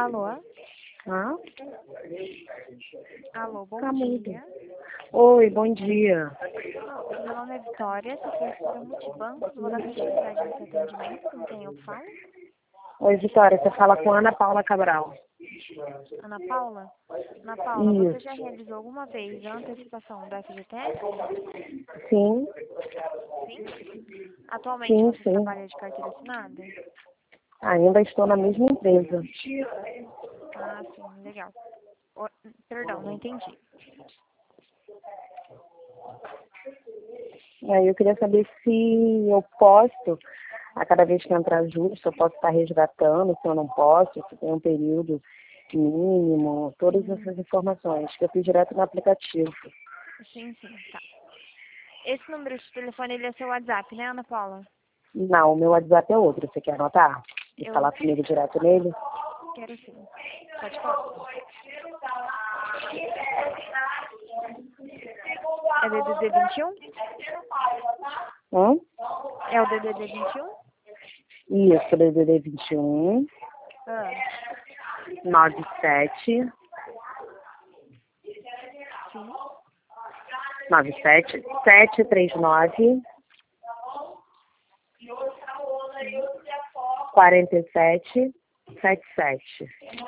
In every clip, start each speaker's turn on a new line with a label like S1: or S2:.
S1: Alô?
S2: Hã?
S1: Alô, bom
S2: Tá mudo.
S1: dia.
S2: Oi, bom dia.
S1: Meu nome é Vitória, sou consultora multibancos. Vou dar continuidade nesse atendimento. Com quem eu falo?
S2: Oi, Vitória, você fala com Ana Paula Cabral.
S1: Ana Paula? Ana Paula, você já
S2: Isso.
S1: realizou alguma vez a antecipação do FGTS?
S2: Sim,
S1: Sim? Atualmente
S2: sim,
S1: você
S2: sim.
S1: trabalha de carteira assinada?
S2: Ainda estou na mesma empresa.
S1: Ah, sim, legal. Perdão, não entendi.
S2: Aí eu queria saber se eu posso, a cada vez que entrar justo, eu posso estar resgatando, se eu não posso, se tem um período mínimo, todas essas informações que eu fiz direto no aplicativo.
S1: Sim, tá. Esse número de telefone, ele é seu WhatsApp, né, Ana Paula?
S2: Não, o meu WhatsApp é outro. Você quer anotar? E
S1: Eu
S2: falar comigo direto nele?
S1: quero sim. Pode falar. É DDD 21?
S2: Hã?
S1: É o DDD 21?
S2: Isso, DDD 21
S1: Ah,
S2: 97
S1: sim.
S2: 97 739 47 77.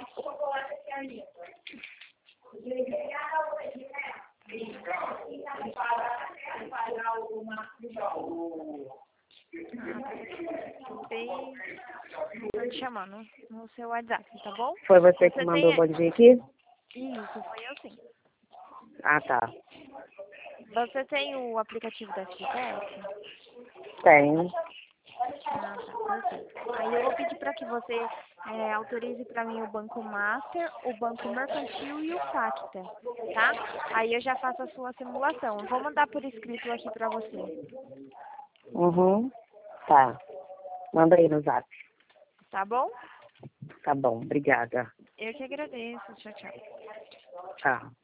S1: Tô te chamando no seu WhatsApp, tá bom?
S2: Foi você que
S1: Você
S2: mandou o
S1: tem...
S2: bom dia aqui?
S1: Isso, foi eu sim.
S2: Ah, tá.
S1: Você tem o aplicativo da FGTS?
S2: Tenho.
S1: Ah, tá, perfeito. Aí eu vou pedir para que você autorize para mim o Banco Master, o Banco Mercantil e o Pacta, tá? Aí eu já faço a sua simulação. Eu vou mandar por escrito aqui para você,
S2: Uhum. Tá. Manda aí no zap.
S1: tá bom?
S2: Tá bom, obrigada.
S1: Eu que agradeço. Tchau, tchau.
S2: Tchau.